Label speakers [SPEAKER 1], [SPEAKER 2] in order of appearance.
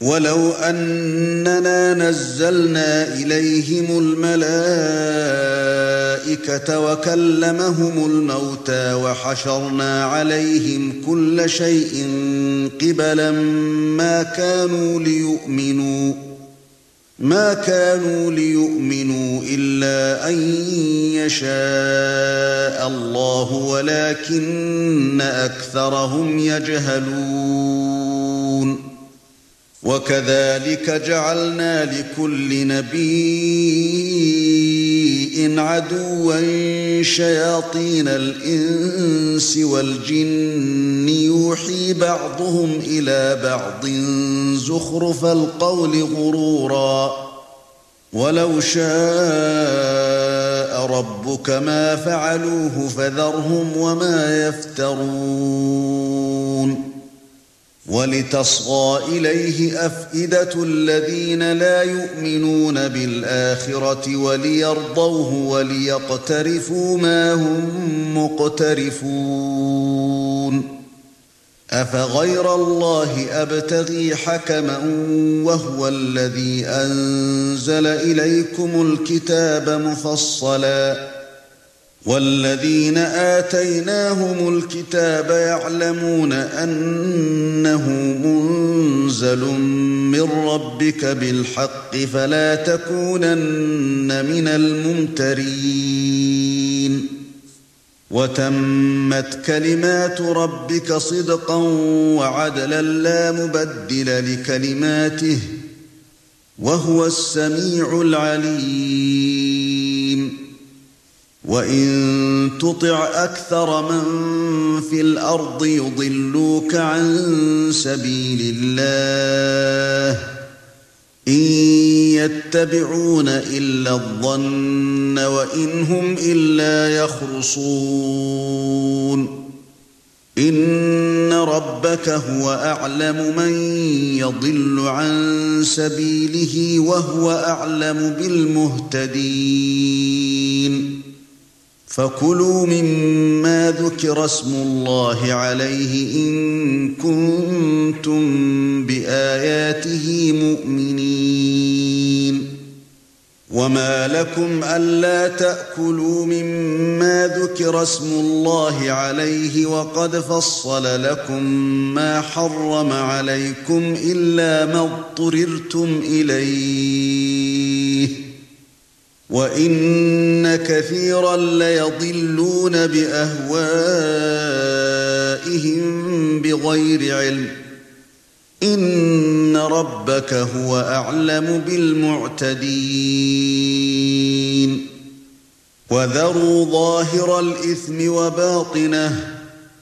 [SPEAKER 1] وَلَوْ أَنَّنَا نَزَّلْنَا إِلَيْهِمُ الْمَلَائِكَةَ وَكَلَّمَهُمُ الْمَوْتَى وَحَشَرْنَا عَلَيْهِمْ كُلَّ شَيْءٍ قِبَلًا ما كانوا ليؤمنوا إلا أن يشاء الله ولكن أكثرهم يجهلون وكذلك جعلنا لكل نبي عدوا شياطين الإنس والجن يوحي بعضهم إلى بعض زخرف القول غرورا ولو شاء ربك ما فعلوه فذرهم وما يفترون ولتصغى إليه أفئدة الذين لا يؤمنون بالآخرة وليرضوه وليقترفوا ما هم مقترفون أفغير الله أبتغي حكما وهو الذي أنزل إليكم الكتاب مفصلا والذين آتيناهم الكتاب يعلمون أنه منزل من ربك بالحق فلا تكونن من الممترين وتمت كلمات ربك صدقا وعدلا لا مبدل لكلماته وهو السميع العليم وَإِن تُطِعْ أَكْثَرَ مَن فِي الْأَرْضِ يُضِلُّوكَ عَن سَبِيلِ اللَّهِ إِن يَتَّبِعُونَ إِلَّا الظَّنَّ وَإِنْ هُمْ إِلَّا يَخْرُصُونَ إِنَّ رَبَّكَ هُوَ أَعْلَمُ مَن يَضِلُّ عَن سَبِيلِهِ وَهُوَ أَعْلَمُ بِالْمُهْتَدِينَ فَكُلُوا مِمَّا ذُكِرَ اسْمُ اللَّهِ عَلَيْهِ إِن كُنتُم بِآيَاتِهِ مُؤْمِنِينَ وَمَا لَكُمْ أَلَّا تَأْكُلُوا مِمَّا ذُكِرَ اسْمُ اللَّهِ عَلَيْهِ وَقَدْ فَصَّلَ لَكُم مَّا حَرَّمَ عَلَيْكُمْ إِلَّا مَا اضْطُرِرْتُمْ إِلَيْهِ وَإِنَّ كَثِيرًا لَّيَضِلُّونَ بِأَهْوَائِهِم بِغَيْرِ عِلْمٍ إِنَّ رَبَّكَ هُوَ أَعْلَمُ بِالْمُعْتَدِينَ وَذَرُوا ظَاهِرَ الْإِثْمِ وَبَاطِنَهُ